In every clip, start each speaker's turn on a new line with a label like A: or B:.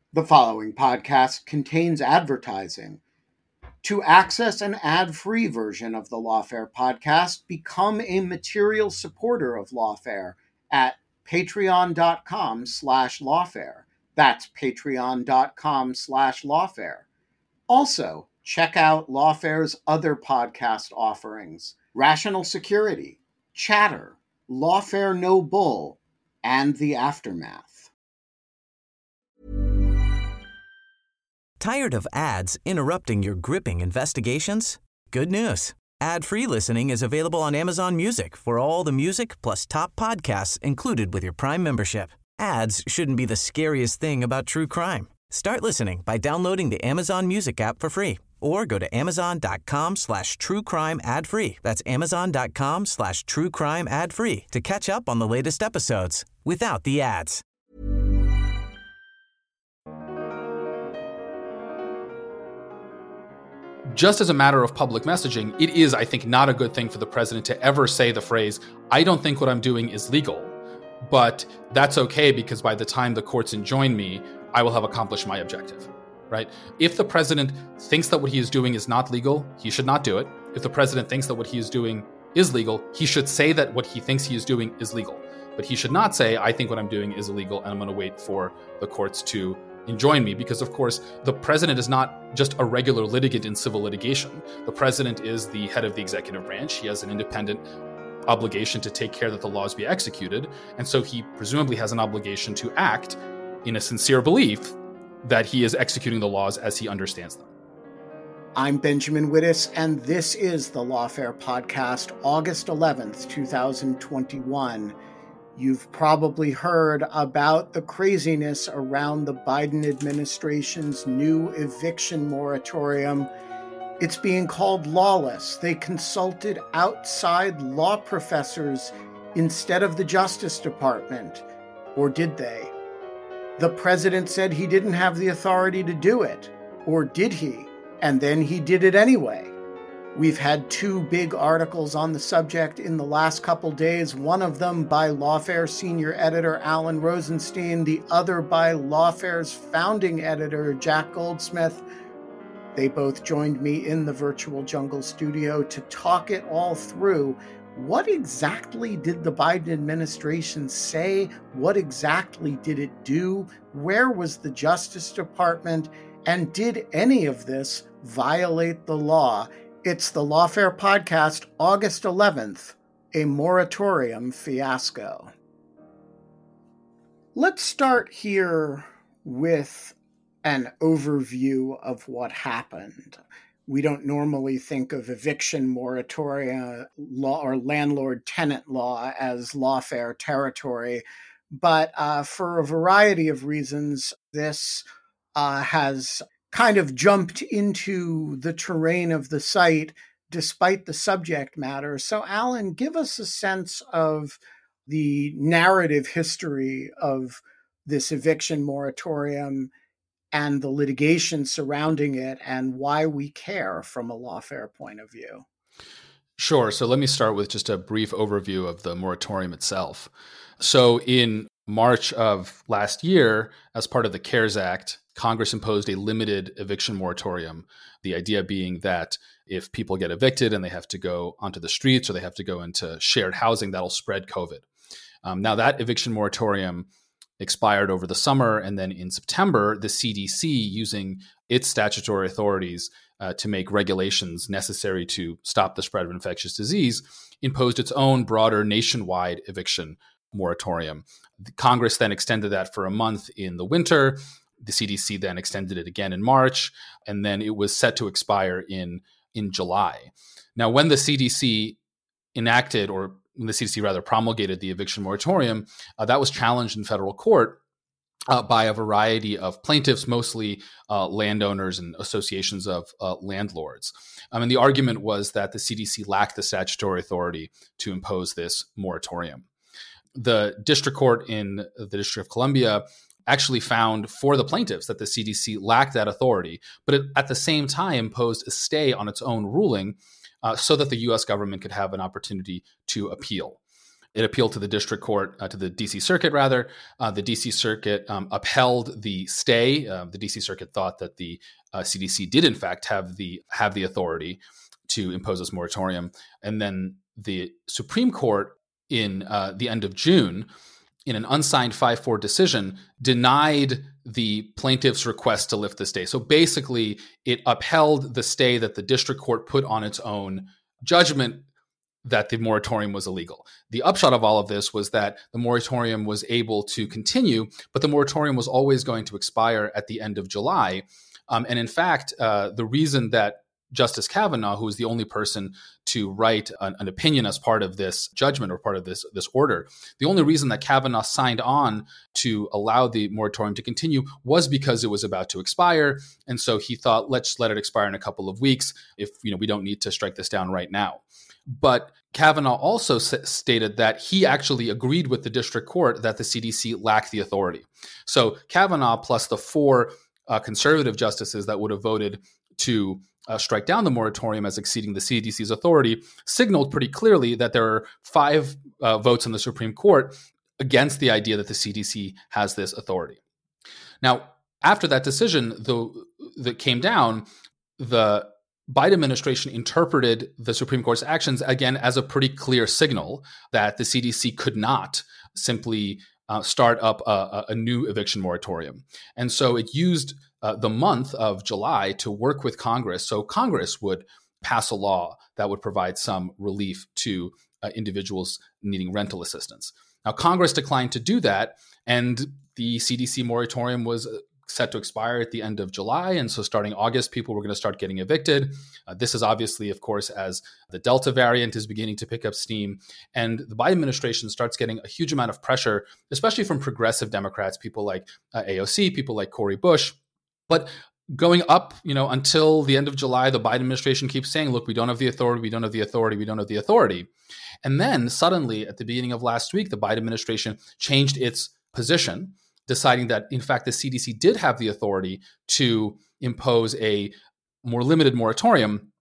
A: The following podcast contains advertising. To access an ad-free version of the Lawfare podcast, become a material supporter of Lawfare at patreon.com/lawfare. That's patreon.com/lawfare. Also, check out Lawfare's other podcast offerings: Rational Security, Chatter, Lawfare No Bull, and The Aftermath.
B: Tired of ads interrupting your gripping investigations? Good news. Ad-free listening is available on Amazon Music for all the music plus top podcasts included with your Prime membership. Ads shouldn't be the scariest thing about true crime. Start listening by downloading the Amazon Music app for free or go to amazon.com/truecrime ad-free. That's amazon.com/truecrime ad-free to catch up on the latest episodes without the ads.
C: Just as a matter of public messaging, it is, I think, not a good thing for the president to ever say the phrase, "I don't think what I'm doing is legal, but that's okay because by the time the courts enjoin me, I will have accomplished my objective," right? If the president thinks that what he is doing is not legal, he should not do it. If the president thinks that what he is doing is legal, he should say that what he thinks he is doing is legal. But he should not say, "I think what I'm doing is illegal and I'm going to wait for the courts to enjoin me," because of course the president is not just a regular litigant in civil litigation. The president is the head of the executive branch. He has an independent obligation to take care that the laws be executed, and so he presumably has an obligation to act in a sincere belief that he is executing the laws as he understands them.
A: I'm Benjamin Wittes, and this is the Lawfare Podcast, August 11th, 2021. You've probably heard about the craziness around the Biden administration's new eviction moratorium. It's being called lawless. They consulted outside law professors instead of the Justice Department. Or did they? The president said he didn't have the authority to do it. Or did he? And then he did it anyway. We've had two big articles on the subject in the last couple days, one of them by Lawfare senior editor Alan Rosenstein, the other by Lawfare's founding editor Jack Goldsmith. They both joined me in the virtual jungle studio to talk it all through. What exactly did the Biden administration say? What exactly did it do? Where was the Justice Department? And did any of this violate the law? It's the Lawfare Podcast, August 11th, a moratorium fiasco. Let's start here with an overview of what happened. We don't normally think of eviction moratoria law or landlord-tenant law as lawfare territory, but for a variety of reasons, this has kind of jumped into the terrain of the site despite the subject matter. So, Alan, give us a sense of the narrative history of this eviction moratorium and the litigation surrounding it and why we care from a lawfare point of view.
C: Sure. So let me start with just a brief overview of the moratorium itself. So in March of last year, as part of the CARES Act, Congress imposed a limited eviction moratorium, the idea being that if people get evicted and they have to go onto the streets or they have to go into shared housing, that'll spread COVID. Now, that eviction moratorium expired over the summer, and then in September, the CDC, using its statutory authorities to make regulations necessary to stop the spread of infectious disease, imposed its own broader nationwide eviction moratorium. Congress then extended that for a month in the winter. The CDC then extended it again in March, and then it was set to expire in July. Now, when the CDC enacted, or when the CDC rather promulgated the eviction moratorium, that was challenged in federal court by a variety of plaintiffs, mostly landowners and associations of landlords. And the argument was that the CDC lacked the statutory authority to impose this moratorium. The district court in the District of Columbia actually found for the plaintiffs that the CDC lacked that authority, but it, at the same time, imposed a stay on its own ruling so that the U.S. government could have an opportunity to appeal. It appealed to the district court, to the D.C. Circuit, rather. The D.C. Circuit upheld the stay. The D.C. Circuit thought that the CDC did, in fact, have the authority to impose this moratorium. And then the Supreme Court, in the end of June, in an unsigned 5-4 decision, denied the plaintiff's request to lift the stay. So basically, it upheld the stay that the district court put on its own judgment that the moratorium was illegal. The upshot of all of this was that the moratorium was able to continue, but the moratorium was always going to expire at the end of July. And in fact, the reason that Justice Kavanaugh, who was the only person to write an opinion as part of this judgment or part of this order, the only reason that Kavanaugh signed on to allow the moratorium to continue was because it was about to expire. And so he thought, let's let it expire in a couple of weeks if we don't need to strike this down right now. But Kavanaugh also stated that he actually agreed with the district court that the CDC lacked the authority. So Kavanaugh plus the 4 conservative justices that would have voted to strike down the moratorium as exceeding the CDC's authority signaled pretty clearly that there are 5 votes in the Supreme Court against the idea that the CDC has this authority. Now, after that decision that came down, the Biden administration interpreted the Supreme Court's actions again as a pretty clear signal that the CDC could not simply start up a new eviction moratorium. And so it used the month of July to work with Congress so Congress would pass a law that would provide some relief to individuals needing rental assistance. Now, Congress declined to do that, and the CDC moratorium was set to expire at the end of July. And so starting August, people were going to start getting evicted. This is obviously, of course, as the Delta variant is beginning to pick up steam. And the Biden administration starts getting a huge amount of pressure, especially from progressive Democrats, people like AOC, people like Cori Bush. But going up, until the end of July, the Biden administration keeps saying, look, we don't have the authority, we don't have the authority, we don't have the authority. And then suddenly, at the beginning of last week, the Biden administration changed its position, deciding that, in fact, the CDC did have the authority to impose a more limited moratorium.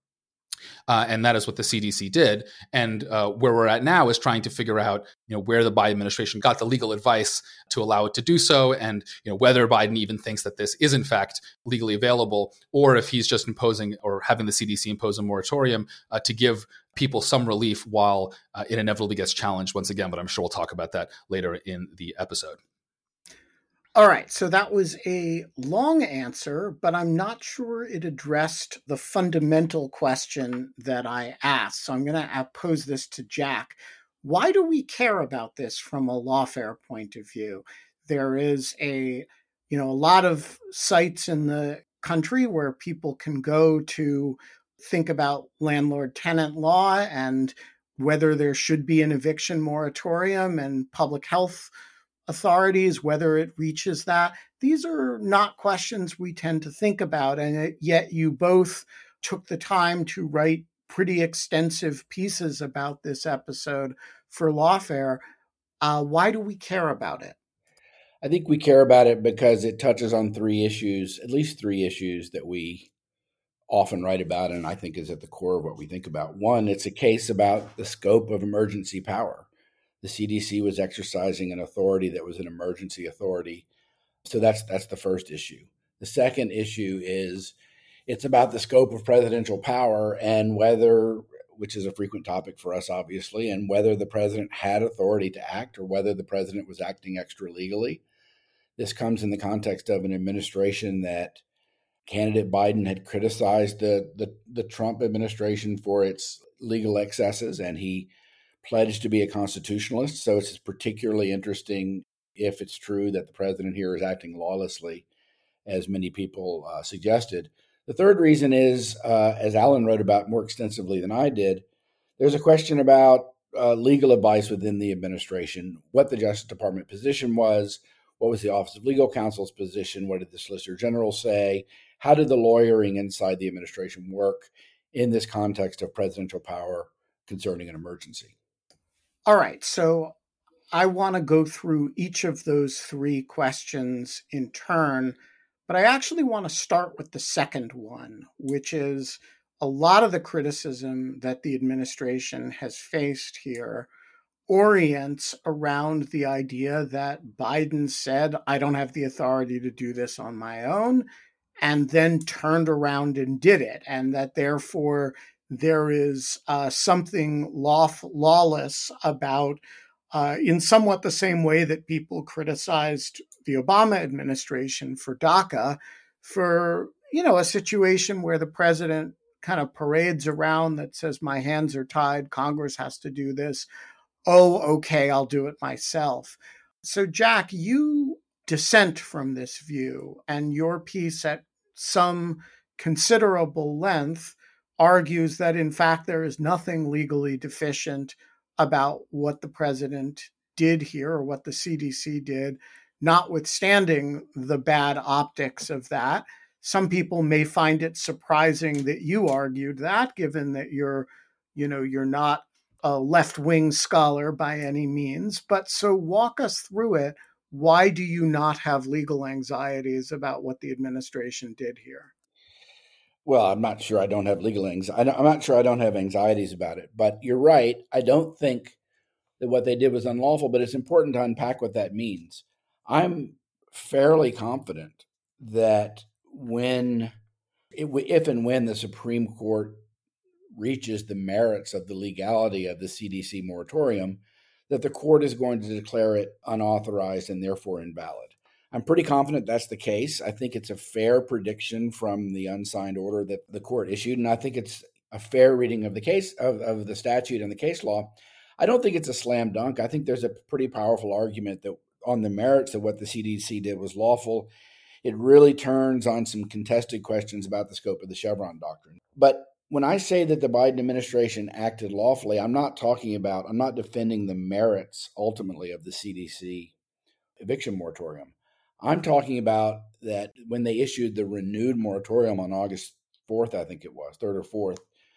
C: And that is what the CDC did. And where we're at now is trying to figure out, where the Biden administration got the legal advice to allow it to do so, and whether Biden even thinks that this is in fact legally available, or if he's just imposing or having the CDC impose a moratorium to give people some relief while it inevitably gets challenged once again. But I'm sure we'll talk about that later in the episode.
A: All right, so that was a long answer, but I'm not sure it addressed the fundamental question that I asked. So I'm going to pose this to Jack. Why do we care about this from a lawfare point of view? There is a lot of sites in the country where people can go to think about landlord-tenant law and whether there should be an eviction moratorium and public health authorities, whether it reaches that. These are not questions we tend to think about, and yet you both took the time to write pretty extensive pieces about this episode for Lawfare. Why do we care about it?
D: I think we care about it because it touches on 3 issues, at least 3 issues that we often write about, and I think is at the core of what we think about. One, it's a case about the scope of emergency power. The CDC was exercising an authority that was an emergency authority. So that's the first issue. The second issue is it's about the scope of presidential power and whether, which is a frequent topic for us, obviously, and whether the president had authority to act or whether the president was acting extra legally. This comes in the context of an administration that candidate Biden had criticized the Trump administration for its legal excesses, and he pledged to be a constitutionalist. So it's particularly interesting if it's true that the president here is acting lawlessly, as many people suggested. The third reason is, as Alan wrote about more extensively than I did, there's a question about legal advice within the administration, what the Justice Department position was, what was the Office of Legal Counsel's position, what did the Solicitor General say, how did the lawyering inside the administration work in this context of presidential power concerning an emergency.
A: All right, so I want to go through each of those 3 questions in turn, but I actually want to start with the second one, which is a lot of the criticism that the administration has faced here orients around the idea that Biden said, I don't have the authority to do this on my own, and then turned around and did it, and that therefore there is something lawless about, in somewhat the same way that people criticized the Obama administration for DACA, for, a situation where the president kind of parades around that says, my hands are tied, Congress has to do this. Oh, okay, I'll do it myself. So, Jack, you dissent from this view, and your piece at some considerable length argues that, in fact, there is nothing legally deficient about what the president did here or what the CDC did, notwithstanding the bad optics of that. Some people may find it surprising that you argued that, given that you're not a left-wing scholar by any means. But so walk us through it. Why do you not have legal anxieties about what the administration did here?
D: Well, I'm not sure I don't have legal anxiety. I'm not sure I don't have anxieties about it. But you're right. I don't think that what they did was unlawful, but it's important to unpack what that means. I'm fairly confident that if and when the Supreme Court reaches the merits of the legality of the CDC moratorium, that the court is going to declare it unauthorized and therefore invalid. I'm pretty confident that's the case. I think it's a fair prediction from the unsigned order that the court issued, and I think it's a fair reading of the case of the statute and the case law. I don't think it's a slam dunk. I think there's a pretty powerful argument that on the merits of what the CDC did was lawful. It really turns on some contested questions about the scope of the Chevron doctrine. But when I say that the Biden administration acted lawfully, I'm not defending the merits ultimately of the CDC eviction moratorium. I'm talking about that when they issued the renewed moratorium on August 4th, I think it was, 3rd or 4th,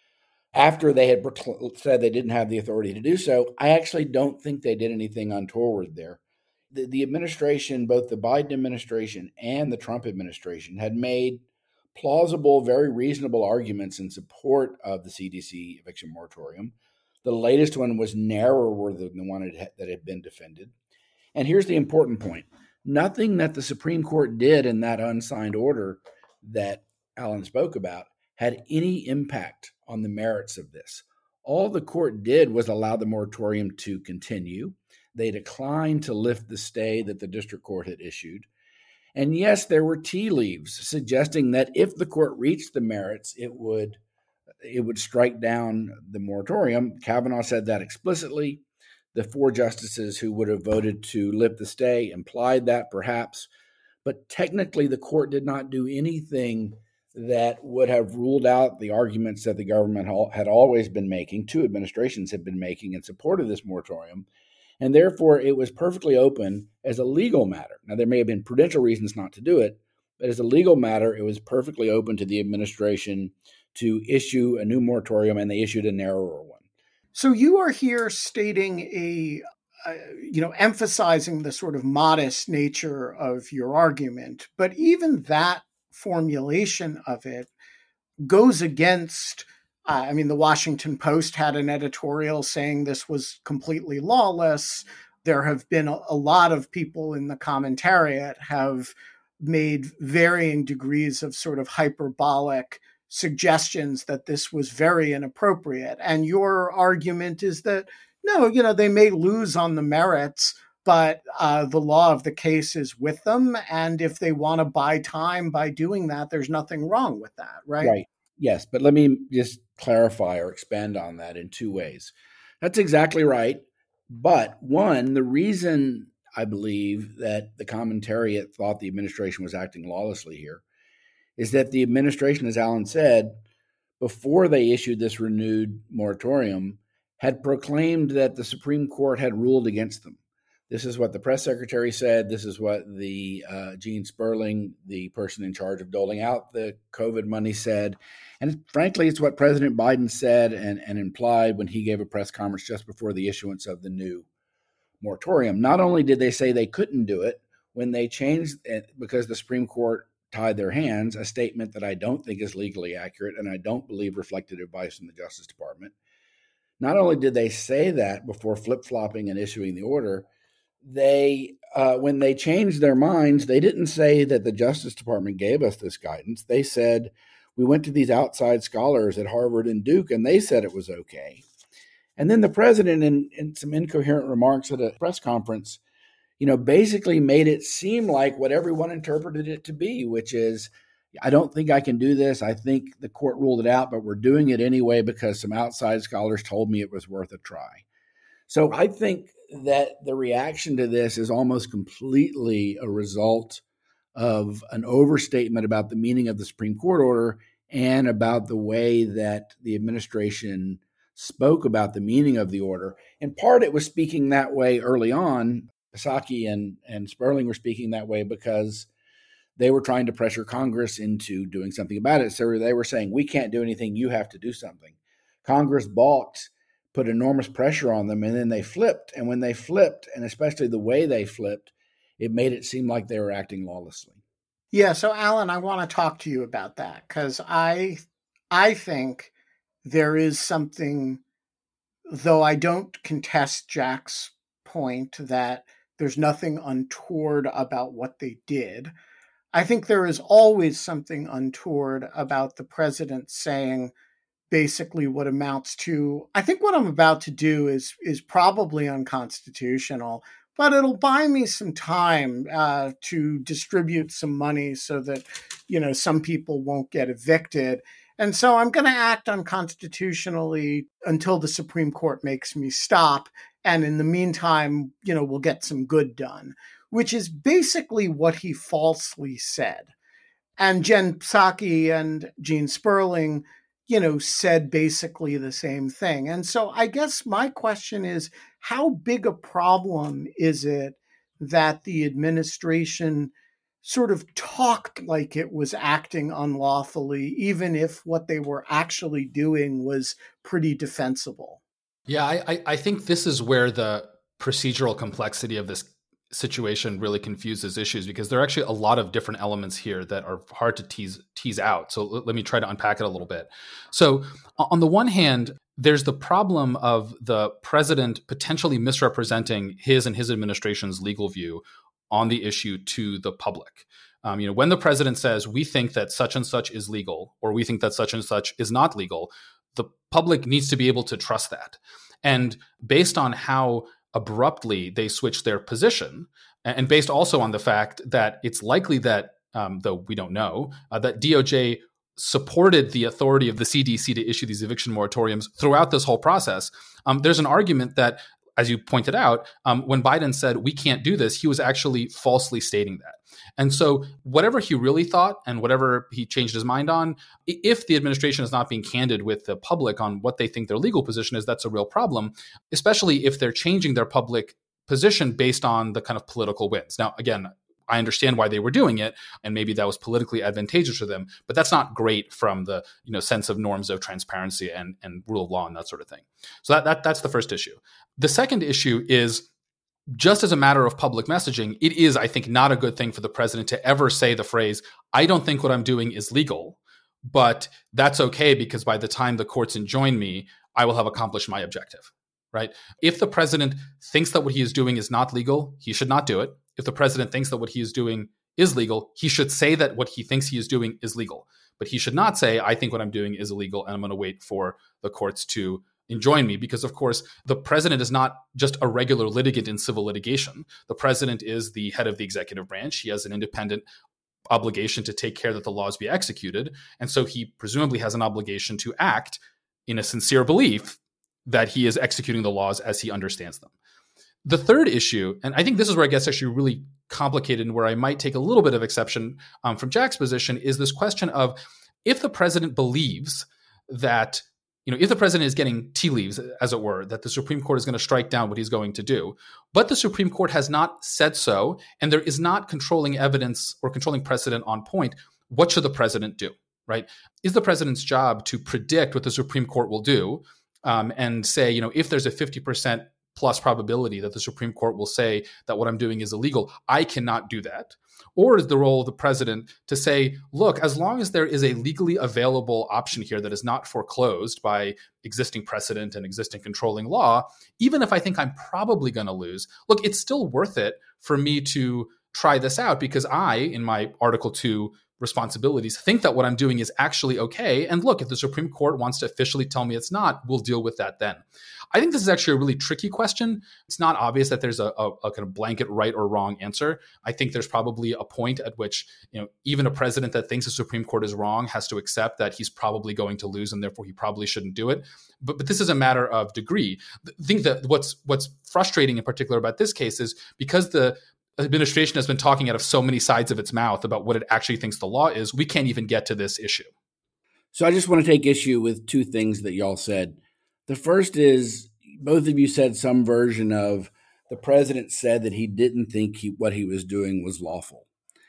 D: after they had said they didn't have the authority to do so, I actually don't think they did anything untoward there. The administration, both the Biden administration and the Trump administration, had made plausible, very reasonable arguments in support of the CDC eviction moratorium. The latest one was narrower than the one that had been defended. And here's the important point. Nothing that the Supreme Court did in that unsigned order that Alan spoke about had any impact on the merits of this. All the court did was allow the moratorium to continue. They declined to lift the stay that the district court had issued. And yes, there were tea leaves suggesting that if the court reached the merits, it would strike down the moratorium. Kavanaugh said that explicitly. The 4 justices who would have voted to lift the stay implied that perhaps. But technically, the court did not do anything that would have ruled out the arguments that the government had always been making, 2 administrations had been making in support of this moratorium. And therefore, it was perfectly open as a legal matter. Now, there may have been prudential reasons not to do it, but as a legal matter, it was perfectly open to the administration to issue a new moratorium, and they issued a narrower one.
A: So you are here stating emphasizing the sort of modest nature of your argument, but even that formulation of it goes against, the Washington Post had an editorial saying this was completely lawless. There have been a lot of people in the commentariat have made varying degrees of sort of hyperbolic suggestions that this was very inappropriate. And your argument is that, no, they may lose on the merits, but the law of the case is with them. And if they want to buy time by doing that, there's nothing wrong with that, right?
D: Right. Yes. But let me just clarify or expand on that in 2 ways. That's exactly right. But one, the reason I believe that the commentariat thought the administration was acting lawlessly here is that the administration, as Alan said, before they issued this renewed moratorium, had proclaimed that the Supreme Court had ruled against them. This is what the press secretary said. This is what the Gene Sperling, the person in charge of doling out the COVID money, said. And frankly, it's what President Biden said and implied when he gave a press conference just before the issuance of the new moratorium. Not only did they say they couldn't do it, when they changed it because the Supreme Court tied their hands, a statement that I don't think is legally accurate and I don't believe reflected advice from the Justice Department. not only did they say that before flip-flopping and issuing the order, they when they changed their minds, they didn't say that the Justice Department gave us this guidance. They said, we went to these outside scholars at Harvard and Duke, and they said it was okay. And then the president, in some incoherent remarks at a press conference, basically made it seem like what everyone interpreted it to be, which is, I don't think I can do this. I think the court ruled it out, but we're doing it anyway because some outside scholars told me it was worth a try. So I think that the reaction to this is almost completely a result of an overstatement about the meaning of the Supreme Court order and about the way that the administration spoke about the meaning of the order. In part, it was speaking that way early on. Psaki and Sperling were speaking that way because they were trying to pressure Congress into doing something about it. So they were saying, we can't do anything, you have to do something. Congress balked, put enormous pressure on them, and then they flipped. And when they flipped, and especially the way they flipped, it made it seem like they were acting lawlessly.
A: Yeah, so Alan, I want to talk to you about that because I think there is something, though I don't contest Jack's point that there's nothing untoward about what they did. I think there is always something untoward about the president saying basically what amounts to, I think what I'm about to do is probably unconstitutional, but it'll buy me some time to distribute some money so that, some people won't get evicted. And so I'm going to act unconstitutionally until the Supreme Court makes me stop. And in the meantime, we'll get some good done, which is basically what he falsely said. And Jen Psaki and Gene Sperling, said basically the same thing. And so I guess my question is, how big a problem is it that the administration sort of talked like it was acting unlawfully, even if what they were actually doing was pretty defensible?
C: Yeah, I think this is where the procedural complexity of this situation really confuses issues, because there are actually a lot of different elements here that are hard to tease out. So let me try to unpack it a little bit. So on the one hand, there's the problem of the president potentially misrepresenting his and his administration's legal view on the issue to the public. When the president says, we think that such and such is legal, or we think that such and such is not legal, the public needs to be able to trust that. And based on how abruptly they switched their position, and based also on the fact that it's likely that, though we don't know, that DOJ supported the authority of the CDC to issue these eviction moratoriums throughout this whole process, there's an argument that, as you pointed out, when Biden said, we can't do this, he was actually falsely stating that. And so whatever he really thought and whatever he changed his mind on, if the administration is not being candid with the public on what they think their legal position is, that's a real problem, especially if they're changing their public position based on the kind of political wins. Now, again, I understand why they were doing it, and maybe that was politically advantageous for them, but that's not great from the sense of norms of transparency and rule of law and that sort of thing. So that's the first issue. The second issue is, just as a matter of public messaging, it is, I think, not a good thing for the president to ever say the phrase, I don't think what I'm doing is legal, but that's okay because by the time the courts enjoin me, I will have accomplished my objective, right? If the president thinks that what he is doing is not legal, he should not do it. If the president thinks that what he is doing is legal, he should say that what he thinks he is doing is legal. But he should not say, I think what I'm doing is illegal and I'm going to wait for the courts to enjoin me, because, of course, the president is not just a regular litigant in civil litigation. The president is the head of the executive branch. He has an independent obligation to take care that the laws be executed. And so he presumably has an obligation to act in a sincere belief that he is executing the laws as he understands them. The third issue, and I think this is where it gets actually really complicated and where I might take a little bit of exception from Jack's position, is this question of, if the president believes that if the president is getting tea leaves, as it were, that the Supreme Court is going to strike down what he's going to do, but the Supreme Court has not said so, and there is not controlling evidence or controlling precedent on point, what should the president do, right? Is the president's job to predict what the Supreme Court will do and say, if there's a 50% plus probability that the Supreme Court will say that what I'm doing is illegal. I cannot do that. Or is the role of the president to say, look, as long as there is a legally available option here that is not foreclosed by existing precedent and existing controlling law, even if I think I'm probably going to lose, look, it's still worth it for me to try this out because I, in my Article 2 responsibilities, think that what I'm doing is actually okay. And look, if the Supreme Court wants to officially tell me it's not, we'll deal with that then. I think this is actually a really tricky question. It's not obvious that there's a kind of blanket right or wrong answer. I think there's probably a point at which, even a president that thinks the Supreme Court is wrong has to accept that he's probably going to lose and therefore he probably shouldn't do it. But this is a matter of degree. I think that what's frustrating in particular about this case is because the administration has been talking out of so many sides of its mouth about what it actually thinks the law is, we can't even get to this issue.
D: So I just want to take issue with two things that y'all said. The first is both of you said some version of the president said that he didn't think what he was doing was lawful.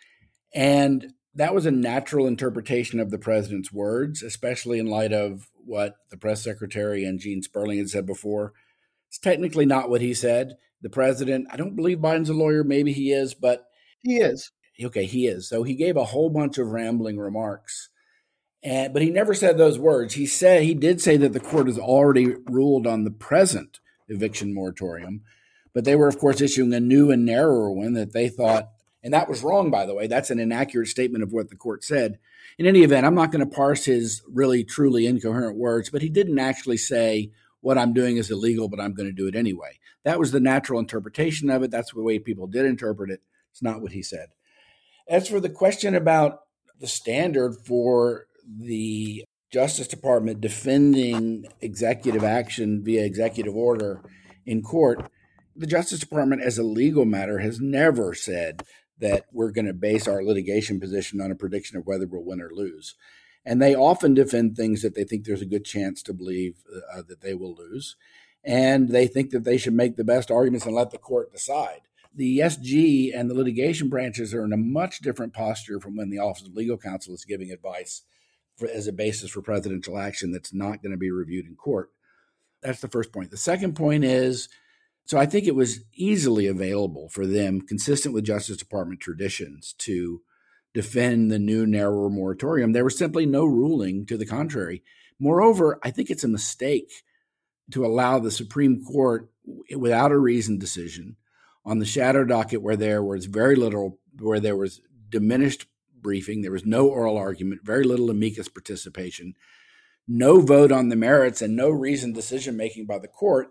D: And that was a natural interpretation of the president's words, especially in light of what the press secretary and Gene Sperling had said before. It's technically not what he said. The president, I don't believe Biden's a lawyer. Maybe he is, but
A: he is.
D: Okay, he is. So he gave a whole bunch of rambling remarks. But he never said those words. He did say that the court has already ruled on the present eviction moratorium, but they were, of course, issuing a new and narrower one that they thought, and that was wrong, by the way. That's an inaccurate statement of what the court said. In any event, I'm not going to parse his really, truly incoherent words, but he didn't actually say what I'm doing is illegal, but I'm going to do it anyway. That was the natural interpretation of it. That's the way people did interpret it. It's not what he said. As for the question about the standard for the Justice Department defending executive action via executive order in court, the Justice Department as a legal matter has never said that we're going to base our litigation position on a prediction of whether we'll win or lose. And they often defend things that they think there's a good chance to believe that they will lose. And they think that they should make the best arguments and let the court decide. The SG and the litigation branches are in a much different posture from when the Office of Legal Counsel is giving advice as a basis for presidential action that's not going to be reviewed in court. That's the first point. The second point is, so I think it was easily available for them, consistent with Justice Department traditions, to defend the new narrower moratorium. There was simply no ruling to the contrary. Moreover, I think it's a mistake to allow the Supreme Court, without a reasoned decision, on the shadow docket where there was where there was diminished briefing, there was no oral argument, very little amicus participation, no vote on the merits, and no reasoned decision-making by the court.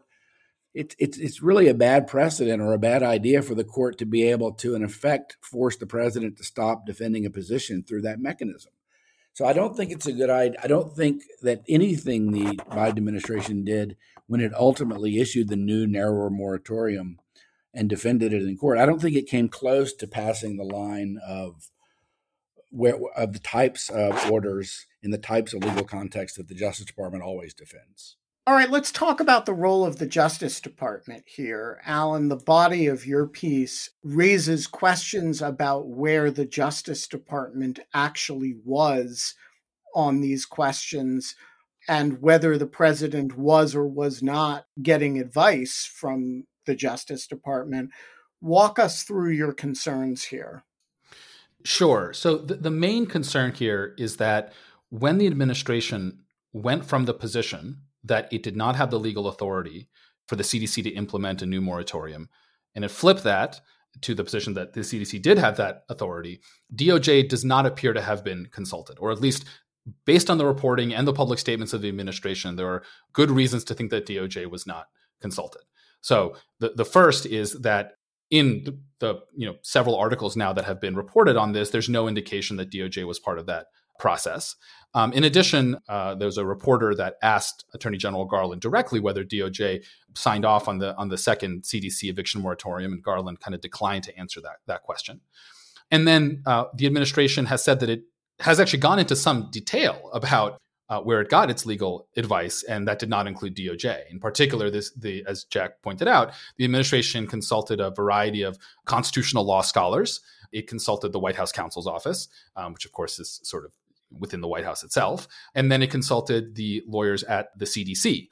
D: It's really a bad precedent or a bad idea for the court to be able to, in effect, force the president to stop defending a position through that mechanism. So I don't think it's a good idea. I don't think that anything the Biden administration did when it ultimately issued the new narrower moratorium and defended it in court, I don't think it came close to passing the line of the types of orders in the types of legal context that the Justice Department always defends.
A: All right, let's talk about the role of the Justice Department here. Alan, the body of your piece raises questions about where the Justice Department actually was on these questions and whether the president was or was not getting advice from the Justice Department. Walk us through your concerns here.
C: Sure. So the main concern here is that when the administration went from the position that it did not have the legal authority for the CDC to implement a new moratorium, and it flipped that to the position that the CDC did have that authority, DOJ does not appear to have been consulted, or at least based on the reporting and the public statements of the administration, there are good reasons to think that DOJ was not consulted. So the first is that in the several articles now that have been reported on this, there's no indication that DOJ was part of that process. In addition, there's a reporter that asked Attorney General Garland directly whether DOJ signed off on the second CDC eviction moratorium, and Garland kind of declined to answer that question. And then the administration has said that it has actually gone into some detail about where it got its legal advice, and that did not include DOJ. In particular, as Jack pointed out, the administration consulted a variety of constitutional law scholars. It consulted the White House counsel's office, which of course is sort of within the White House itself. And then it consulted the lawyers at the CDC.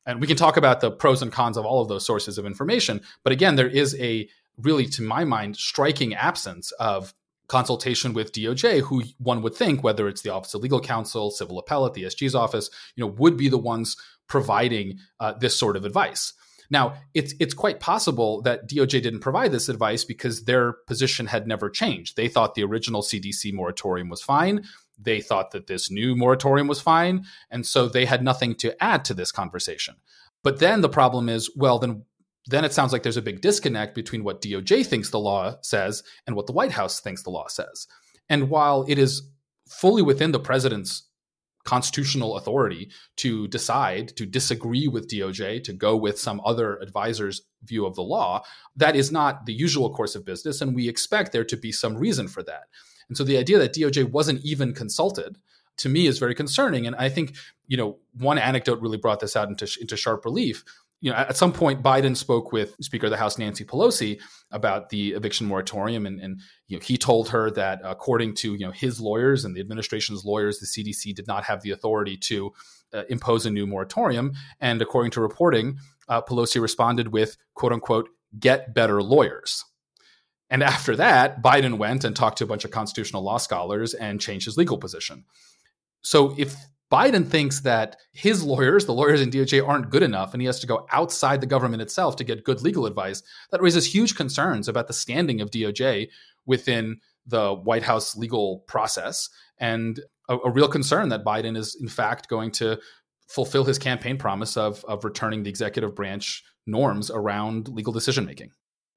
C: And we can talk about the pros and cons of all of those sources of information. But again, there is a really, to my mind, striking absence of consultation with DOJ, who one would think, whether it's the Office of Legal Counsel, Civil Appellate, the SG's office, would be the ones providing this sort of advice. Now, it's quite possible that DOJ didn't provide this advice because their position had never changed. They thought the original CDC moratorium was fine. They thought that this new moratorium was fine. And so they had nothing to add to this conversation. But then the problem is, well, then it sounds like there's a big disconnect between what DOJ thinks the law says and what the White House thinks the law says. And while it is fully within the president's constitutional authority to decide to disagree with DOJ, to go with some other advisor's view of the law, that is not the usual course of business. And we expect there to be some reason for that. And so the idea that DOJ wasn't even consulted, to me, is very concerning. And I think, one anecdote really brought this out into sharp relief. At some point, Biden spoke with Speaker of the House Nancy Pelosi about the eviction moratorium, and he told her that according to his lawyers and the administration's lawyers, the CDC did not have the authority to impose a new moratorium. And according to reporting, Pelosi responded with, "quote unquote, get better lawyers." And after that, Biden went and talked to a bunch of constitutional law scholars and changed his legal position. So if Biden thinks that his lawyers, the lawyers in DOJ, aren't good enough, and he has to go outside the government itself to get good legal advice, that raises huge concerns about the standing of DOJ within the White House legal process, and a real concern that Biden is, in fact, going to fulfill his campaign promise of returning the executive branch norms around legal decision-making.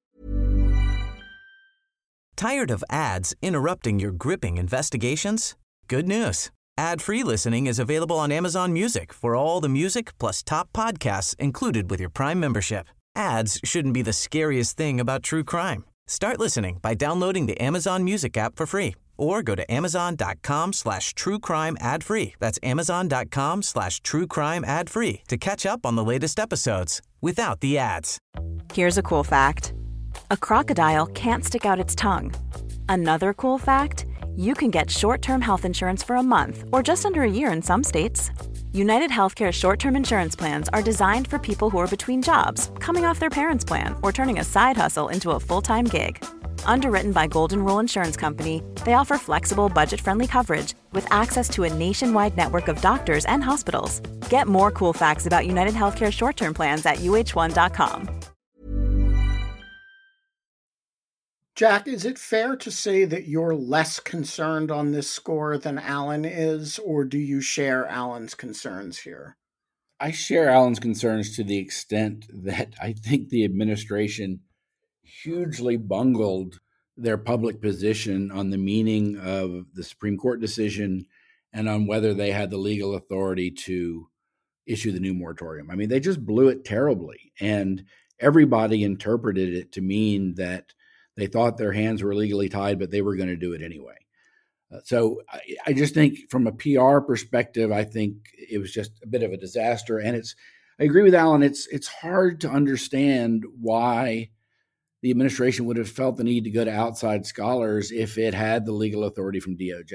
B: Tired of ads interrupting your gripping investigations? Good news. Ad-free listening is available on Amazon Music for all the music plus top podcasts included with your Prime membership. Ads shouldn't be the scariest thing about true crime. Start listening by downloading the Amazon Music app for free or go to amazon.com/truecrime ad-free. That's amazon.com/truecrime ad-free to catch up on the latest episodes without the ads.
E: Here's a cool fact. A crocodile can't stick out its tongue. Another cool fact, you can get short-term health insurance for a month or just under a year in some states. United Healthcare short-term insurance plans are designed for people who are between jobs, coming off their parents' plan, or turning a side hustle into a full-time gig. Underwritten by Golden Rule Insurance Company, they offer flexible, budget-friendly coverage with access to a nationwide network of doctors and hospitals. Get more cool facts about United Healthcare short-term plans at uh1.com.
A: Jack, is it fair to say that you're less concerned on this score than Alan is, or do you share Alan's concerns here?
D: I share Alan's concerns to the extent that I think the administration hugely bungled their public position on the meaning of the Supreme Court decision and on whether they had the legal authority to issue the new moratorium. I mean, they just blew it terribly, and everybody interpreted it to mean that they thought their hands were legally tied, but they were going to do it anyway. So I just think from a PR perspective, I think it was just a bit of a disaster. And I agree with Alan, it's hard to understand why the administration would have felt the need to go to outside scholars if it had the legal authority from DOJ.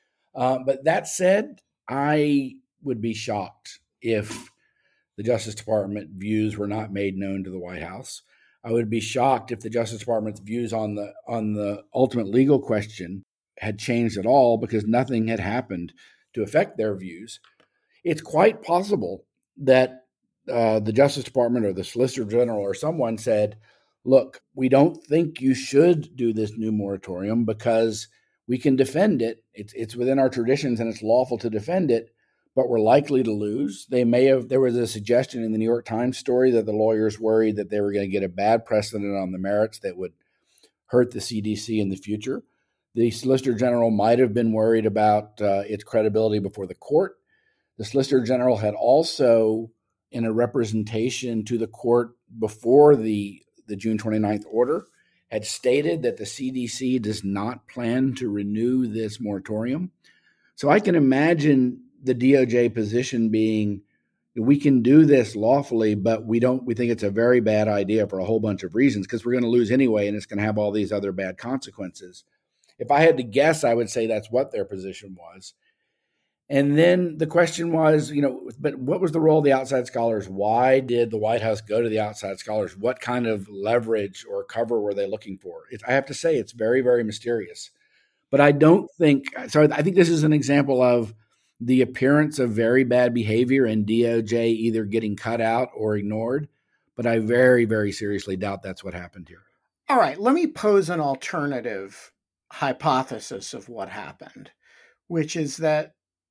D: But that said, I would be shocked if the Justice Department views were not made known to the White House. I would be shocked if the Justice Department's views on the ultimate legal question had changed at all, because nothing had happened to affect their views. It's quite possible that the Justice Department or the Solicitor General or someone said, look, we don't think you should do this new moratorium because we can defend it. It's within our traditions and it's lawful to defend it, but we're likely to lose. There was a suggestion in the New York Times story that the lawyers worried that they were going to get a bad precedent on the merits that would hurt the CDC in the future. The Solicitor General might have been worried about its credibility before the court. The Solicitor General had also, in a representation to the court before the June 29th order, had stated that the CDC does not plan to renew this moratorium. So I can imagine the DOJ position being, we can do this lawfully, but we think it's a very bad idea for a whole bunch of reasons because we're going to lose anyway and it's going to have all these other bad consequences. If I had to guess, I would say that's what their position was. And then the question was, but what was the role of the outside scholars? Why did the White House go to the outside scholars? What kind of leverage or cover were they looking for? I have to say, it's very, very mysterious. But I don't think so. I think this is an example of the appearance of very bad behavior in DOJ either getting cut out or ignored. But I very, very seriously doubt that's what happened here.
A: All right, let me pose an alternative hypothesis of what happened, which is that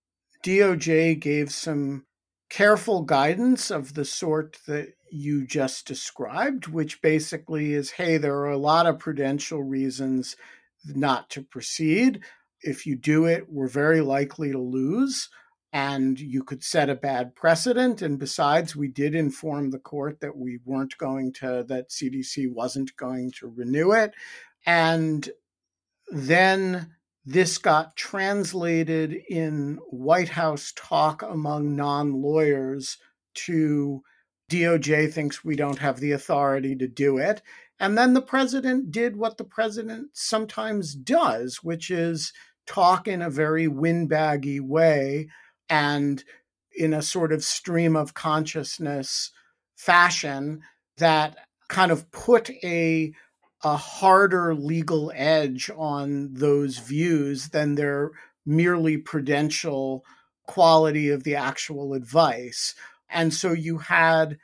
A: DOJ gave some careful guidance of the sort that you just described, which basically is, hey, there are a lot of prudential reasons not to proceed. If you do it, we're very likely to lose, and you could set a bad precedent. And besides, we did inform the court that that CDC wasn't going to renew it. And then this got translated in White House talk among non-lawyers to DOJ thinks we don't have the authority to do it. And then the president did what the president sometimes does, which is talk in a very windbaggy way and in a sort of stream of consciousness fashion that kind of put a harder legal edge on those views than their merely prudential quality of the actual advice. And so you had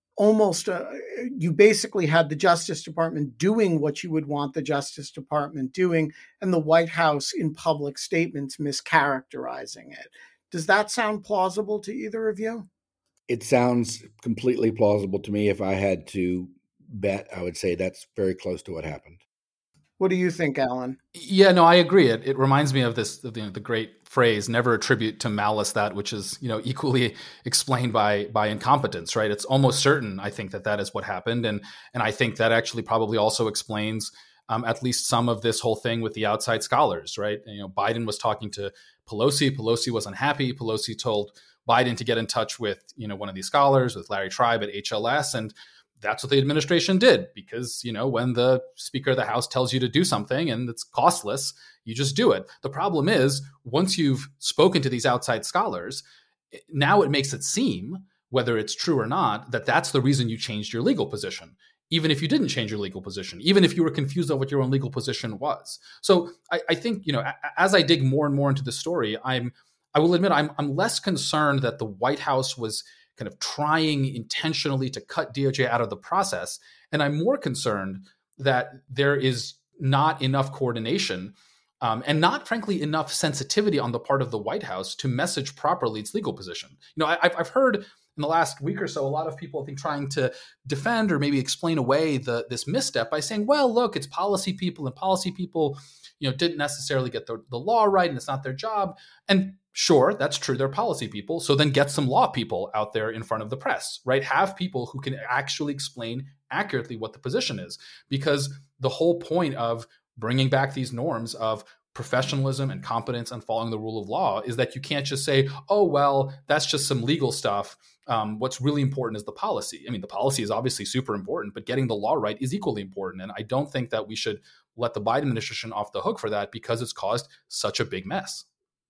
A: you basically had the Justice Department doing what you would want the Justice Department doing, and the White House in public statements mischaracterizing it. Does that sound plausible to either of you?
D: It sounds completely plausible to me. If I had to bet, I would say that's very close to what happened.
A: What do you think, Alan?
C: Yeah, no, I agree. It reminds me of this, the great phrase, never attribute to malice that which is, equally explained by incompetence, right? It's almost certain, I think, that is what happened. And I think that actually probably also explains at least some of this whole thing with the outside scholars, right? Biden was talking to Pelosi. Pelosi was unhappy. Pelosi told Biden to get in touch with, one of these scholars, with Larry Tribe at HLS. And that's what the administration did, because, when the Speaker of the House tells you to do something and it's costless, you just do it. The problem is, once you've spoken to these outside scholars, now it makes it seem, whether it's true or not, that that's the reason you changed your legal position, even if you didn't change your legal position, even if you were confused of what your own legal position was. So I think, as I dig more and more into the story, I will admit I'm less concerned that the White House was kind of trying intentionally to cut DOJ out of the process. And I'm more concerned that there is not enough coordination and not, frankly, enough sensitivity on the part of the White House to message properly its legal position. I've heard in the last week or so a lot of people, I think, trying to defend or maybe explain away this misstep by saying, well, look, it's policy people, and policy people didn't necessarily get the law right, and it's not their job. And sure, that's true. They're policy people. So then get some law people out there in front of the press, right? Have people who can actually explain accurately what the position is. Because the whole point of bringing back these norms of professionalism and competence and following the rule of law is that you can't just say, oh, well, that's just some legal stuff. What's really important is the policy. I mean, the policy is obviously super important, but getting the law right is equally important. And I don't think that we should let the Biden administration off the hook for that, because it's caused such a big mess.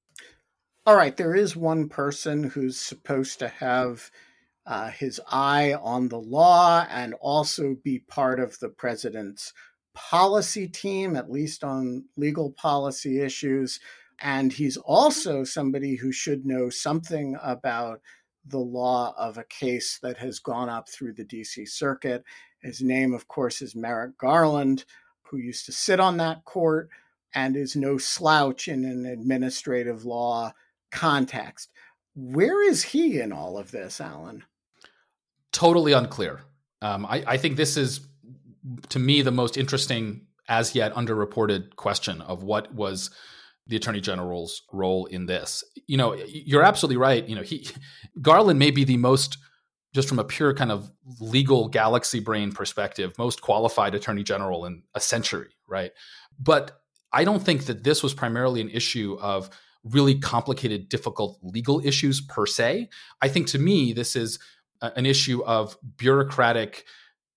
A: All right, there is one person who's supposed to have his eye on the law and also be part of the president's policy team, at least on legal policy issues. And he's also somebody who should know something about the law of a case that has gone up through the DC Circuit. His name, of course, is Merrick Garland, who used to sit on that court and is no slouch in an administrative law context. Where is he in all of this, Alan?
C: Totally unclear. I think this is, to me, the most interesting, as yet underreported question of what was the Attorney General's role in this. You're absolutely right. Garland may be the most, just from a pure kind of legal galaxy brain perspective, most qualified Attorney General in a century, right? But I don't think that this was primarily an issue of really complicated, difficult legal issues per se. I think, to me, this is an issue of bureaucratic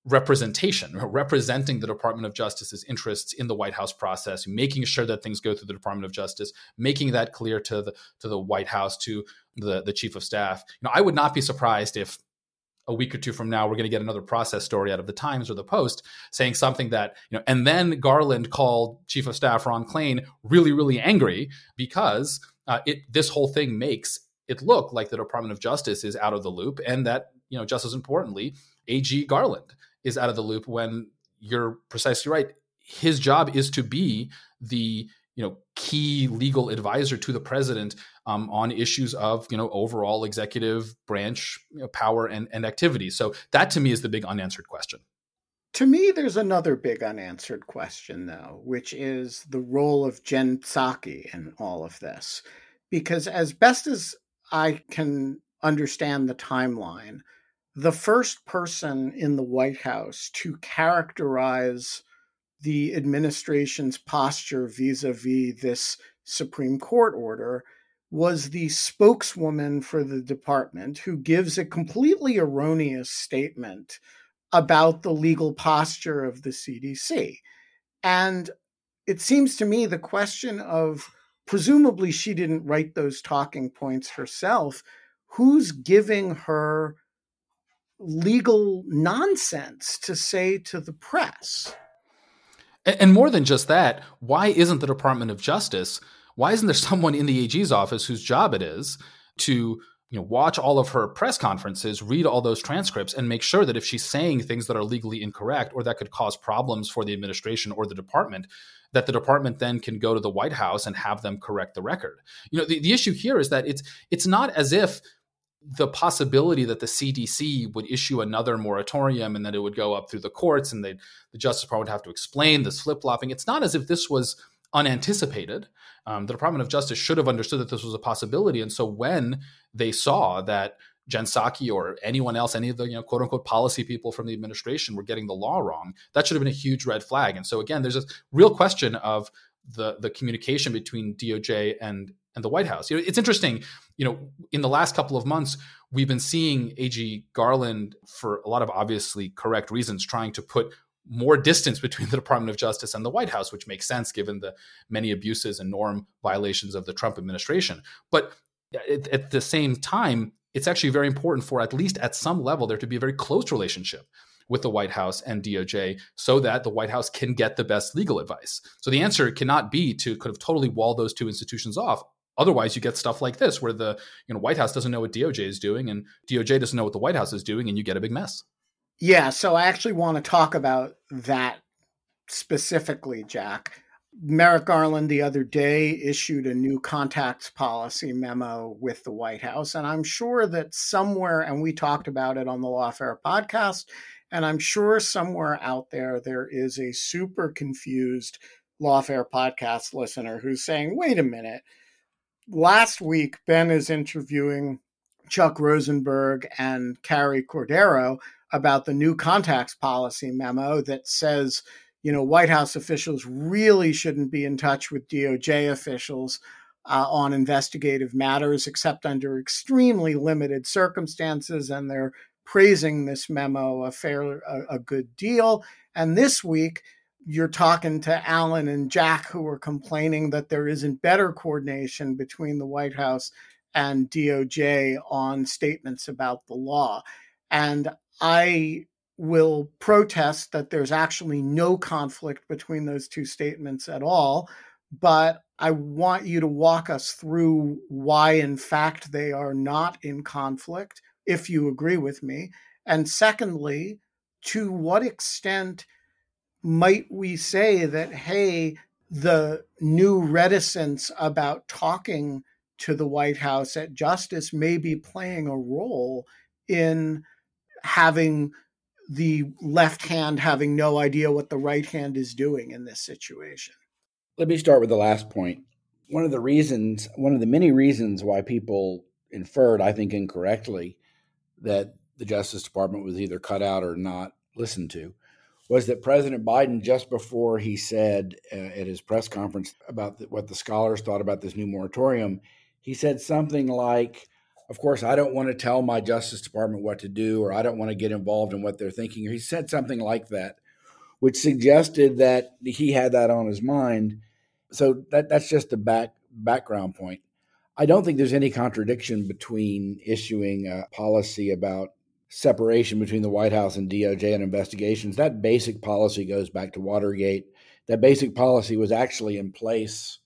C: representation, representing the Department of Justice's interests in the White House process, making sure that things go through the Department of Justice, making that clear to the White House, to the chief of staff. I would not be surprised if a week or two from now, we're going to get another process story out of the Times or the Post saying something that, and then Garland called Chief of Staff Ron Klain really, really angry because this whole thing makes it look like the Department of Justice is out of the loop, and that, just as importantly, AG Garland is out of the loop, when you're precisely right. His job is to be the key legal advisor to the president on issues of overall executive branch power and activity. So that to me is the big unanswered question.
A: To me, there's another big unanswered question, though, which is the role of Jen Psaki in all of this. Because as best as I can understand the timeline, the first person in the White House to characterize the administration's posture vis-a-vis this Supreme Court order was the spokeswoman for the department, who gives a completely erroneous statement about the legal posture of the CDC. And it seems to me the question of, presumably she didn't write those talking points herself, who's giving her legal nonsense to say to the press?
C: And more than just that, why isn't the Department of Justice, why isn't there someone in the AG's office whose job it is to watch all of her press conferences, read all those transcripts, and make sure that if she's saying things that are legally incorrect or that could cause problems for the administration or the department, that the department then can go to the White House and have them correct the record? The issue here is that it's not as if the possibility that the CDC would issue another moratorium and that it would go up through the courts and the Justice Department would have to explain this flip-flopping. It's not as if this was unanticipated. The Department of Justice should have understood that this was a possibility. And so when they saw that Jen Psaki or anyone else, any of the quote unquote policy people from the administration were getting the law wrong, that should have been a huge red flag. And so again, there's a real question of the communication between DOJ and the White House. It's interesting, in the last couple of months, we've been seeing AG Garland, for a lot of obviously correct reasons, trying to put more distance between the Department of Justice and the White House, which makes sense given the many abuses and norm violations of the Trump administration. But at the same time, it's actually very important for, at least at some level, there to be a very close relationship with the White House and DOJ so that the White House can get the best legal advice. So the answer cannot be to kind of totally wall those two institutions off. Otherwise, you get stuff like this, where the White House doesn't know what DOJ is doing and DOJ doesn't know what the White House is doing, and you get a big mess.
A: Yeah, so I actually want to talk about that specifically, Jack. Merrick Garland the other day issued a new contacts policy memo with the White House, and I'm sure that somewhere, and we talked about it on the Lawfare podcast, and I'm sure somewhere out there is a super confused Lawfare podcast listener who's saying, wait a minute, last week, Ben is interviewing Chuck Rosenberg and Carrie Cordero about the new contacts policy memo that says, White House officials really shouldn't be in touch with DOJ officials on investigative matters, except under extremely limited circumstances. And they're praising this memo a good deal. And this week, you're talking to Alan and Jack, who are complaining that there isn't better coordination between the White House and DOJ on statements about the law. And I will protest that there's actually no conflict between those two statements at all. But I want you to walk us through why, in fact, they are not in conflict, if you agree with me. And secondly, to what extent might we say that, hey, the new reticence about talking to the White House at Justice may be playing a role in having the left hand having no idea what the right hand is doing in this situation?
D: Let me start with the last point. One of the many reasons why people inferred, I think incorrectly, that the Justice Department was either cut out or not listened to was that President Biden, just before he said at his press conference about what the scholars thought about this new moratorium, he said something like, of course, I don't want to tell my Justice Department what to do, or I don't want to get involved in what they're thinking. He said something like that, which suggested that he had that on his mind. So that's just the background point. I don't think there's any contradiction between issuing a policy about separation between the White House and DOJ and investigations. That basic policy goes back to Watergate. That basic policy was actually in place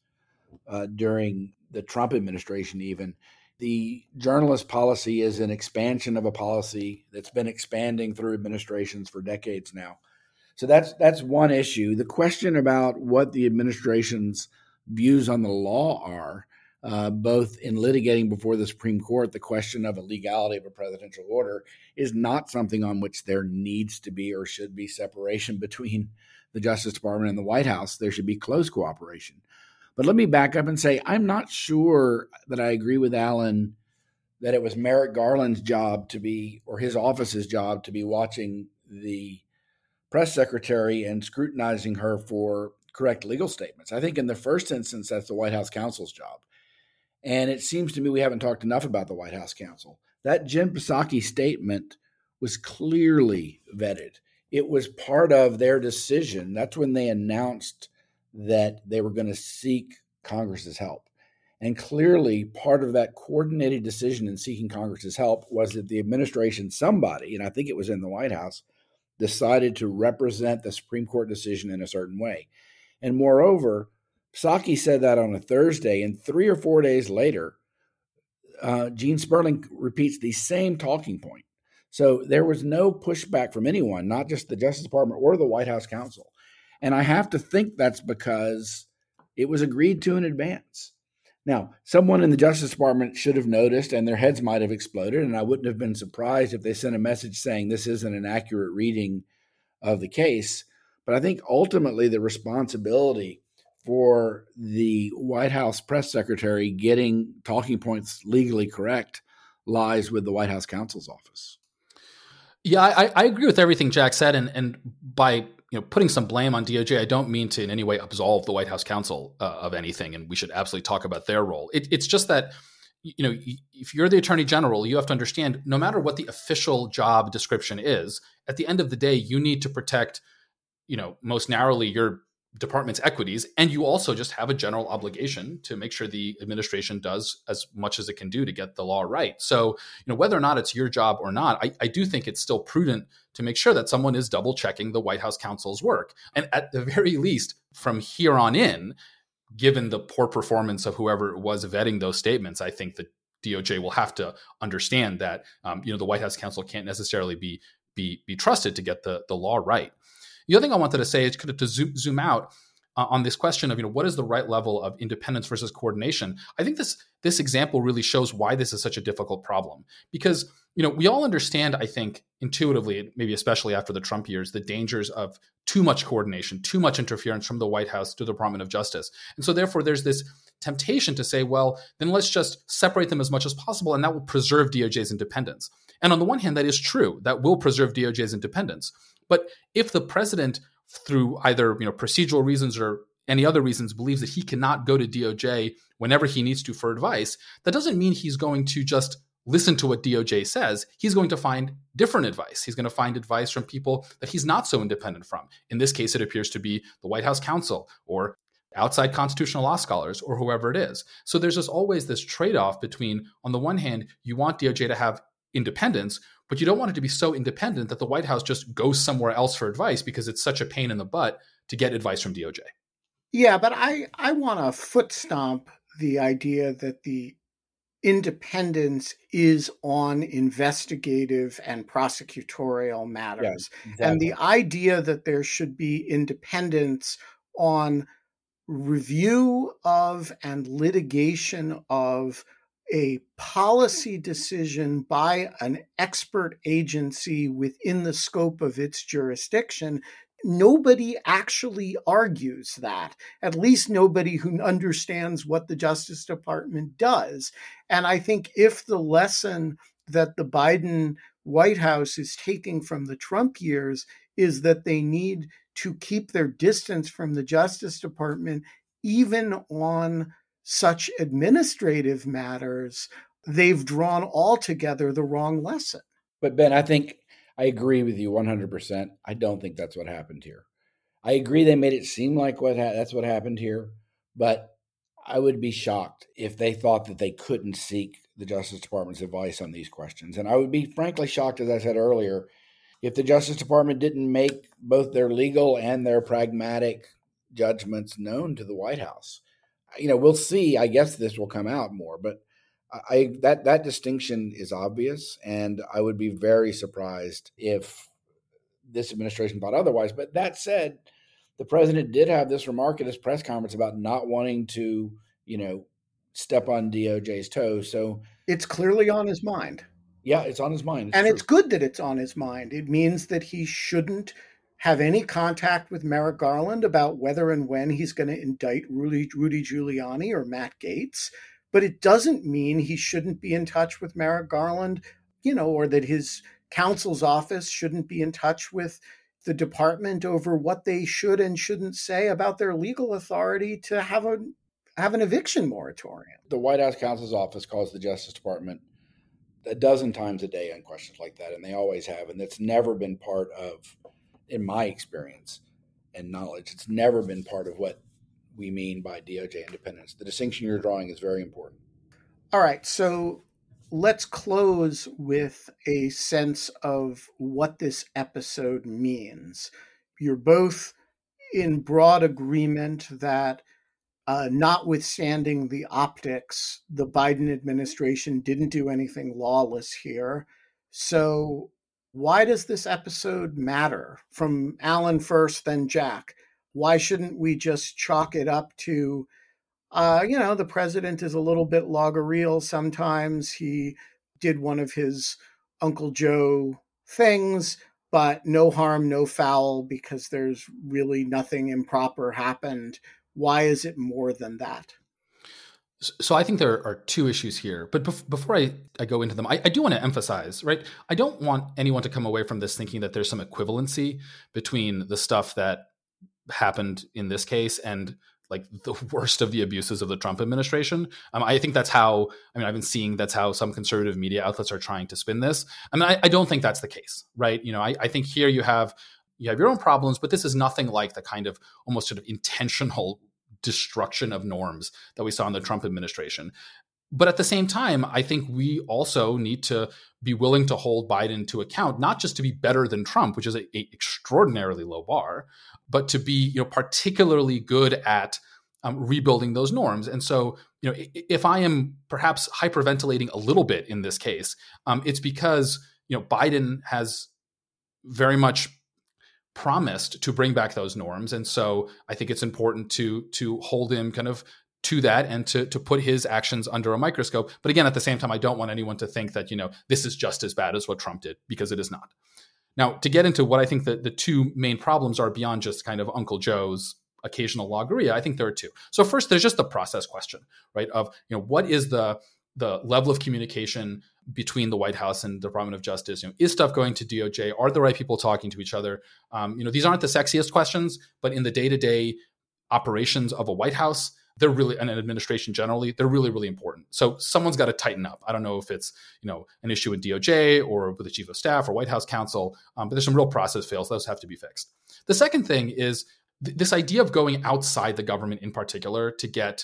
D: during the Trump administration even. The journalist policy is an expansion of a policy that's been expanding through administrations for decades now. So that's one issue. The question about what the administration's views on the law are, both in litigating before the Supreme Court, the question of the legality of a presidential order is not something on which there needs to be or should be separation between the Justice Department and the White House. There should be close cooperation. But let me back up and say, I'm not sure that I agree with Alan that it was Merrick Garland's job to be, or his office's job to be watching the press secretary and scrutinizing her for correct legal statements. I think in the first instance, that's the White House counsel's job. And it seems to me we haven't talked enough about the White House counsel. That Jen Psaki statement was clearly vetted. It was part of their decision. That's when they announced that they were going to seek Congress's help. And clearly part of that coordinated decision in seeking Congress's help was that the administration, somebody, and I think it was in the White House, decided to represent the Supreme Court decision in a certain way. And moreover, Psaki said that on a Thursday, and 3 or 4 days later, Gene Sperling repeats the same talking point. So there was no pushback from anyone, not just the Justice Department or the White House counsel. And I have to think that's because it was agreed to in advance. Now, someone in the Justice Department should have noticed, and their heads might have exploded, and I wouldn't have been surprised if they sent a message saying this isn't an accurate reading of the case. But I think ultimately the responsibility for the White House press secretary getting talking points legally correct lies with the White House counsel's office.
C: Yeah, I agree with everything Jack said, and by putting some blame on DOJ, I don't mean to in any way absolve the White House counsel of anything, and we should absolutely talk about their role. It's just that if you're the Attorney General, you have to understand no matter what the official job description is, at the end of the day, you need to protect most narrowly your department's equities, and you also just have a general obligation to make sure the administration does as much as it can do to get the law right. So, whether or not it's your job or not, I do think it's still prudent to make sure that someone is double checking the White House counsel's work. And at the very least, from here on in, given the poor performance of whoever was vetting those statements, I think that DOJ will have to understand that the White House counsel can't necessarily be trusted to get the law right. The other thing I wanted to say is kind of to zoom out on this question of what is the right level of independence versus coordination. I think this example really shows why this is such a difficult problem, because we all understand, I think intuitively, maybe especially after the Trump years, the dangers of too much coordination, too much interference from the White House to the Department of Justice. And so therefore there's this temptation to say, well, then let's just separate them as much as possible, and that will preserve DOJ's independence. And on the one hand, that is true. That will preserve DOJ's independence. But if the president, through either procedural reasons or any other reasons, believes that he cannot go to DOJ whenever he needs to for advice, that doesn't mean he's going to just listen to what DOJ says. He's going to find different advice. He's going to find advice from people that he's not so independent from. In this case, it appears to be the White House counsel or outside constitutional law scholars or whoever it is. So there's just always this trade-off between, on the one hand, you want DOJ to have independence, but you don't want it to be so independent that the White House just goes somewhere else for advice because it's such a pain in the butt to get advice from DOJ.
A: Yeah, but I want to foot stomp the idea that the independence is on investigative and prosecutorial matters. Yeah, exactly. And the idea that there should be independence on review of and litigation of a policy decision by an expert agency within the scope of its jurisdiction, nobody actually argues that, at least nobody who understands what the Justice Department does. And I think if the lesson that the Biden White House is taking from the Trump years is that they need to keep their distance from the Justice Department, even on such administrative matters, they've drawn altogether the wrong lesson.
D: But Ben, I think I agree with you 100%. I don't think that's what happened here. I agree they made it seem like that's what happened here, but I would be shocked if they thought that they couldn't seek the Justice Department's advice on these questions. And I would be frankly shocked, as I said earlier, if the Justice Department didn't make both their legal and their pragmatic judgments known to the White House. We'll see. I guess this will come out more, but that distinction is obvious, and I would be very surprised if this administration thought otherwise. But that said, the president did have this remark at his press conference about not wanting to, step on DOJ's toes. So
A: it's clearly on his mind.
D: Yeah, it's on his mind.
A: It's good that it's on his mind. It means that he shouldn't have any contact with Merrick Garland about whether and when he's going to indict Rudy Giuliani or Matt Gaetz. But it doesn't mean he shouldn't be in touch with Merrick Garland, or that his counsel's office shouldn't be in touch with the department over what they should and shouldn't say about their legal authority to have an eviction moratorium.
D: The White House counsel's office calls the Justice Department a dozen times a day on questions like that, and they always have. And that's never been part of, in my experience and knowledge, it's never been part of what we mean by DOJ independence. The distinction you're drawing is very important.
A: All right, so let's close with a sense of what this episode means. You're both in broad agreement that notwithstanding the optics, the Biden administration didn't do anything lawless here. So why does this episode matter? From Alan first, then Jack. Why shouldn't we just chalk it up to, the president is a little bit logorrheal sometimes. He did one of his Uncle Joe things, but no harm, no foul, because there's really nothing improper happened. Why is it more than that?
C: So I think there are two issues here. But before I go into them, I do want to emphasize, right? I don't want anyone to come away from this thinking that there's some equivalency between the stuff that happened in this case and like the worst of the abuses of the Trump administration. I think that's how, I've been seeing that's how some conservative media outlets are trying to spin this. I don't think that's the case, right? I think here you have your own problems, but this is nothing like the kind of almost sort of intentional destruction of norms that we saw in the Trump administration. But at the same time, I think we also need to be willing to hold Biden to account, not just to be better than Trump, which is a extraordinarily low bar, but to be particularly good at rebuilding those norms. And so, if I am perhaps hyperventilating a little bit in this case, it's because Biden has very much promised to bring back those norms, and so I think it's important to hold him kind of to that and to put his actions under a microscope. But again, at the same time, I don't want anyone to think that, this is just as bad as what Trump did, because it is not. Now, to get into what I think the two main problems are beyond just kind of Uncle Joe's occasional logorrhea, I think there are two. So first, there's just the process question, right? Of, what is the level of communication between the White House and the Department of Justice? Is stuff going to DOJ? Are the right people talking to each other? These aren't the sexiest questions, but in the day-to-day operations of a White House, they're really, and an administration generally, they're really, really important. So someone's got to tighten up. I don't know if it's, an issue with DOJ or with the chief of staff or White House counsel, but there's some real process fails. Those have to be fixed. The second thing is this idea of going outside the government in particular to get,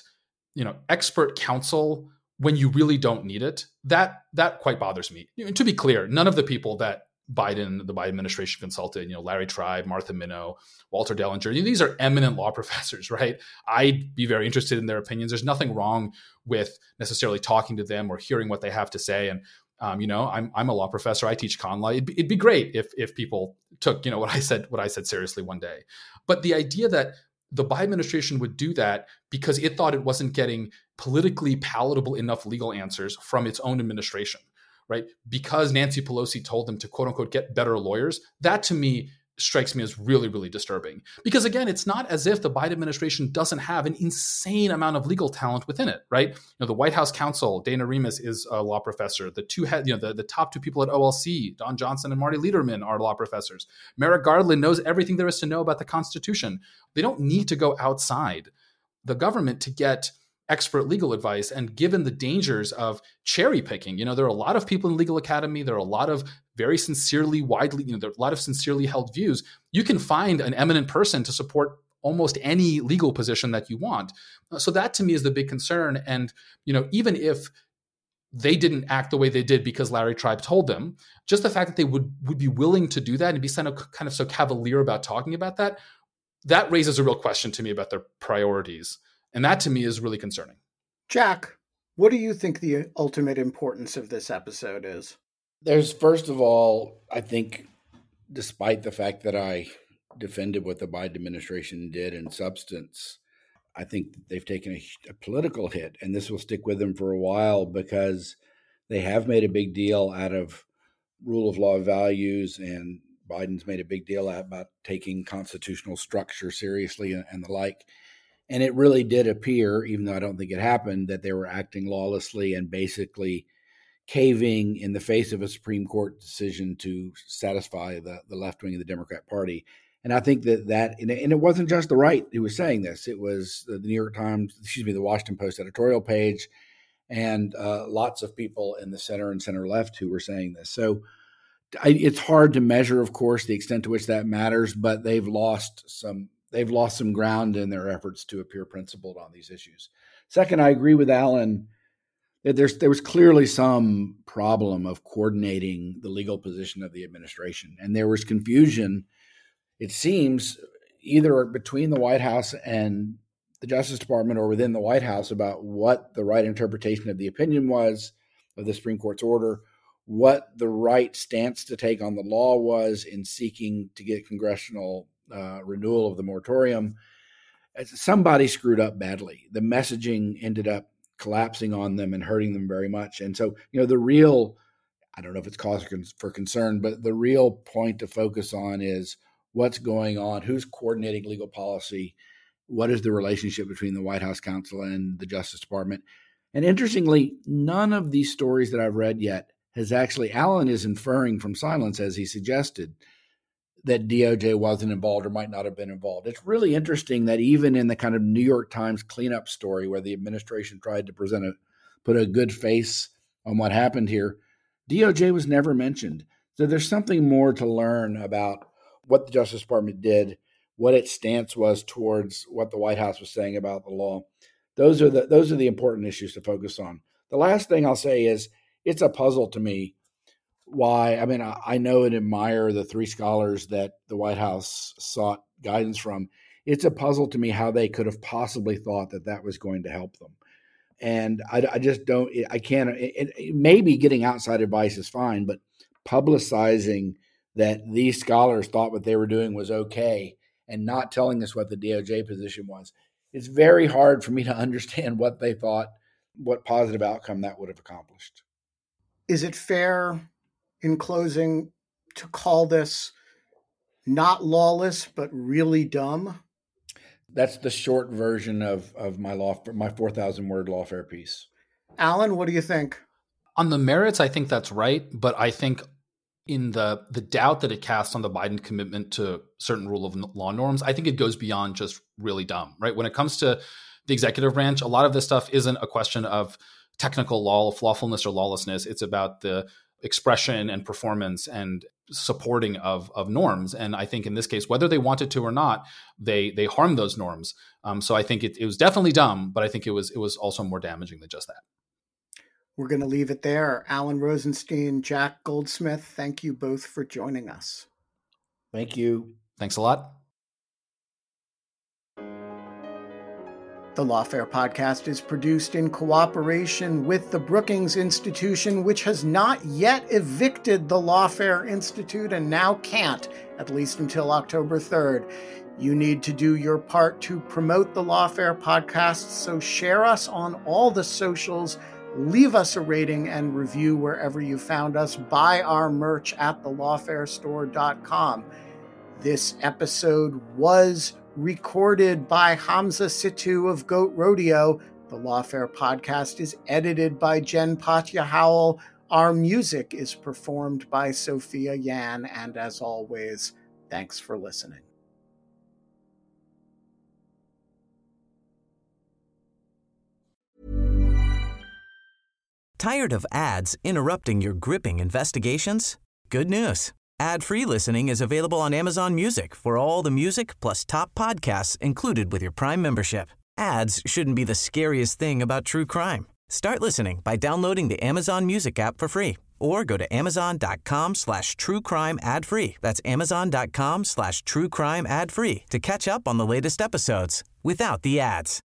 C: expert counsel when you really don't need it. That quite bothers me. To be clear, none of the people that the Biden administration consulted, Larry Tribe, Martha Minow, Walter Dellinger, these are eminent law professors, right? I'd be very interested in their opinions. There's nothing wrong with necessarily talking to them or hearing what they have to say. And, I'm a law professor. I teach con law. It'd be great if people took, what I said seriously one day. But the idea that the Biden administration would do that because it thought it wasn't getting politically palatable enough legal answers from its own administration, right? Because Nancy Pelosi told them to, quote unquote, get better lawyers. That to me strikes me as really, really disturbing. Because again, it's not as if the Biden administration doesn't have an insane amount of legal talent within it, right? The White House counsel, Dana Remus, is a law professor. The top two people at OLC, Don Johnson and Marty Lederman, are law professors. Merrick Garland knows everything there is to know about the Constitution. They don't need to go outside the government to get expert legal advice. And given the dangers of cherry picking, there are a lot of people in the legal academy. There are a lot of very sincerely, there are a lot of sincerely held views. You can find an eminent person to support almost any legal position that you want. So that to me is the big concern. And, even if they didn't act the way they did because Larry Tribe told them, just the fact that they would be willing to do that and be kind of so cavalier about talking about that raises a real question to me about their priorities. And that to me is really concerning.
A: Jack, what do you think the ultimate importance of this episode is?
D: There's, first of all, I think, despite the fact that I defended what the Biden administration did in substance, I think they've taken a political hit, and this will stick with them for a while because they have made a big deal out of rule of law values, and Biden's made a big deal about taking constitutional structure seriously and the like. And it really did appear, even though I don't think it happened, that they were acting lawlessly and basically caving in the face of a Supreme Court decision to satisfy the left wing of the Democrat Party. And I think that and it wasn't just the right who was saying this. It was the New York Times, the Washington Post editorial page, and lots of people in the center and center left who were saying this. So it's hard to measure, of course, the extent to which that matters, but they've lost some ground in their efforts to appear principled on these issues. Second, I agree with Alan that there was clearly some problem of coordinating the legal position of the administration, and there was confusion, it seems, either between the White House and the Justice Department or within the White House about what the right interpretation of the opinion was of the Supreme Court's order, what the right stance to take on the law was in seeking to get congressional renewal of the moratorium. Somebody screwed up badly. The messaging ended up collapsing on them and hurting them very much. And so, the real, I don't know if it's cause for concern, but the real point to focus on is what's going on, who's coordinating legal policy, what is the relationship between the White House counsel and the Justice Department. And interestingly, none of these stories that I've read yet has actually, Alan is inferring from silence, as he suggested, that DOJ wasn't involved or might not have been involved. It's really interesting that even in the kind of New York Times cleanup story where the administration tried to put a good face on what happened here, DOJ was never mentioned. So there's something more to learn about what the Justice Department did, what its stance was towards what the White House was saying about the law. Those are the important issues to focus on. The last thing I'll say is it's a puzzle to me why, I know and admire the three scholars that the White House sought guidance from. It's a puzzle to me how they could have possibly thought that was going to help them. And I just don't, I can't, maybe getting outside advice is fine, but publicizing that these scholars thought what they were doing was okay and not telling us what the DOJ position was, it's very hard for me to understand what they thought, what positive outcome that would have accomplished.
A: Is it fair, in closing, to call this not lawless, but really dumb?
D: That's the short version of my 4,000 word lawfare piece.
A: Alan, what do you think?
C: On the merits, I think that's right. But I think in the doubt that it casts on the Biden commitment to certain rule of law norms, I think it goes beyond just really dumb, right? When it comes to the executive branch, a lot of this stuff isn't a question of technical lawfulness or lawlessness. It's about the expression and performance and supporting of norms. And I think in this case, whether they wanted to or not, they harmed those norms. So I think it was definitely dumb, but I think it was also more damaging than just that.
A: We're going to leave it there. Alan Rosenstein, Jack Goldsmith, thank you both for joining us.
D: Thank you.
C: Thanks a lot.
A: The Lawfare Podcast is produced in cooperation with the Brookings Institution, which has not yet evicted the Lawfare Institute and now can't, at least until October 3rd. You need to do your part to promote the Lawfare Podcast, so share us on all the socials, leave us a rating and review wherever you found us, buy our merch at thelawfarestore.com. This episode was recorded by Hamza Situ of Goat Rodeo. The Lawfare Podcast is edited by Jen Patja Howell. Our music is performed by Sophia Yan. And as always, thanks for listening.
B: Tired of ads interrupting your gripping investigations? Good news. Ad-free listening is available on Amazon Music for all the music plus top podcasts included with your Prime membership. Ads shouldn't be the scariest thing about true crime. Start listening by downloading the Amazon Music app for free or go to amazon.com/truecrime ad-free. That's amazon.com/truecrime ad-free to catch up on the latest episodes without the ads.